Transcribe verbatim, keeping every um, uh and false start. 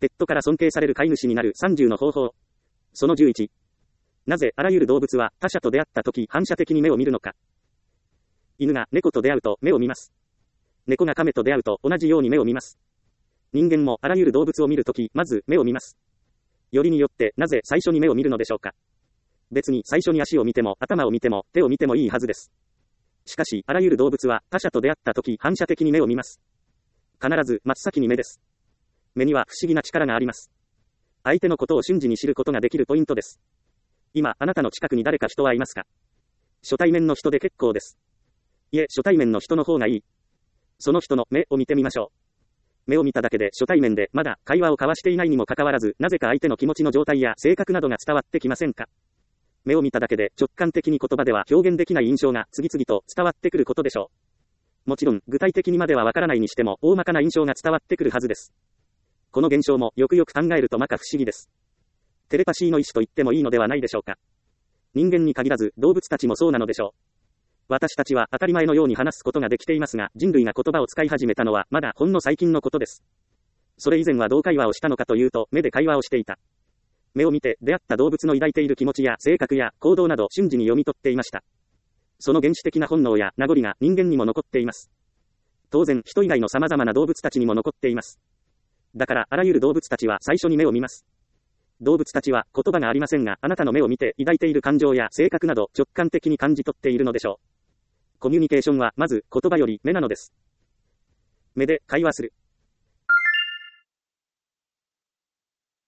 ペットから尊敬される飼い主になるさんじゅうの方法。そのじゅういち。なぜあらゆる動物は他者と出会った時反射的に目を見るのか。犬が猫と出会うと目を見ます。猫が亀と出会うと同じように目を見ます。人間もあらゆる動物を見るとき、まず目を見ます。よりによってなぜ最初に目を見るのでしょうか。別に最初に足を見ても頭を見ても手を見てもいいはずです。しかしあらゆる動物は他者と出会ったとき反射的に目を見ます。必ず真っ先に目です。目には不思議な力があります。相手のことを瞬時に知ることができるポイントです。今あなたの近くに誰か人はいますか。初対面の人で結構です。いえ、初対面の人の方がいい。その人の目を見てみましょう。目を見ただけで初対面でまだ会話を交わしていないにもかかわらず、なぜか相手の気持ちの状態や性格などが伝わってきませんか。目を見ただけで直感的に言葉では表現できない印象が次々と伝わってくることでしょう。もちろん具体的にまではわからないにしても大まかな印象が伝わってくるはずです。この現象もよくよく考えるとまか不思議です。テレパシーの一種と言ってもいいのではないでしょうか。人間に限らず動物たちもそうなのでしょう。私たちは当たり前のように話すことができていますが、人類が言葉を使い始めたのはまだほんの最近のことです。それ以前はどう会話をしたのかというと、目で会話をしていた。目を見て出会った動物の抱いている気持ちや性格や行動など瞬時に読み取っていました。その原始的な本能や名残が人間にも残っています。当然人以外の様々な動物たちにも残っています。だからあらゆる動物たちは最初に目を見ます。動物たちは言葉がありませんが、あなたの目を見て抱いている感情や性格など直感的に感じ取っているのでしょう。コミュニケーションはまず言葉より目なのです。目で会話する。